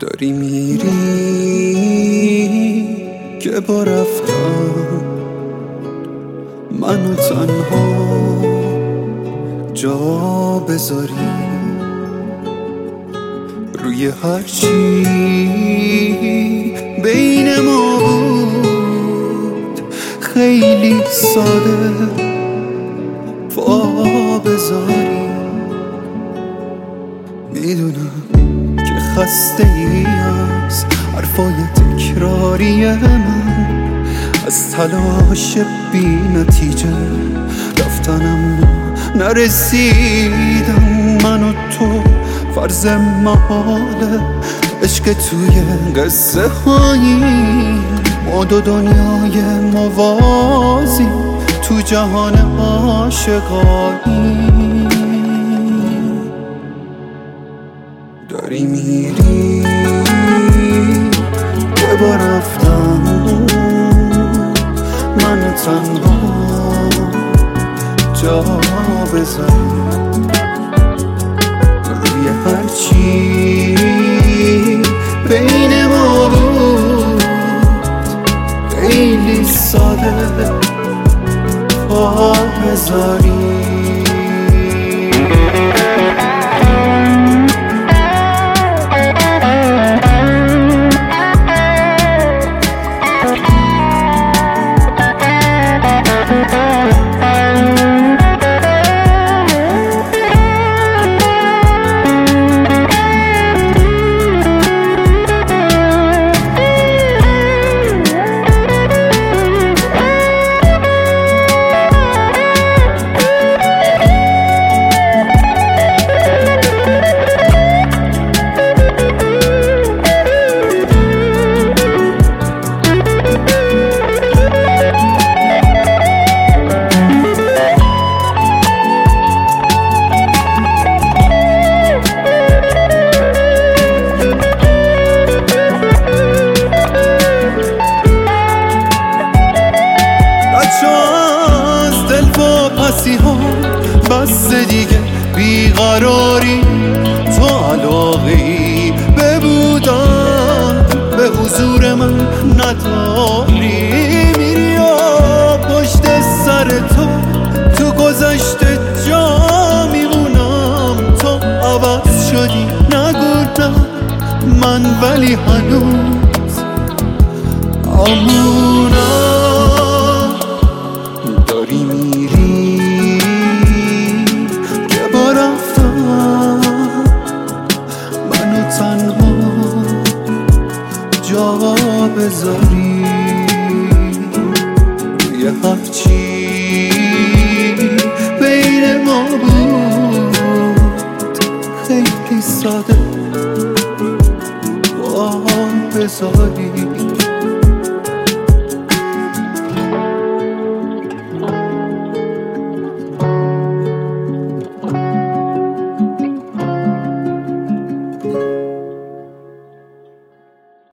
داری میری که با رفتن منو تنها جا بذاری، روی هرچی بین ما بود خیلی ساده پا بذاری. میدونم که خسته ای از حرفای تکراری من، از تلاش بی نتیجه رفتن اما نرسیدم. من و تو فرض محاله عشق توی قصه هایی، ما دو دنیای موازی تو جهان عاشقانی. داری میری که با رفتن منو تنها جا بذاری، روی هرچی بین ما بود خیلی ساده پا بذاری. بس دیگه بیقراری، تو علاقه‌ای به بودن به حضور من نداری. میری و پشت سر تو گذشته جا میمونم. تو عوض شدی نگو نه من ولی هنوز آمونم. داری میری تنها جا بذاری، یه هرچی بین ما بود خیلی ساده با بذاری.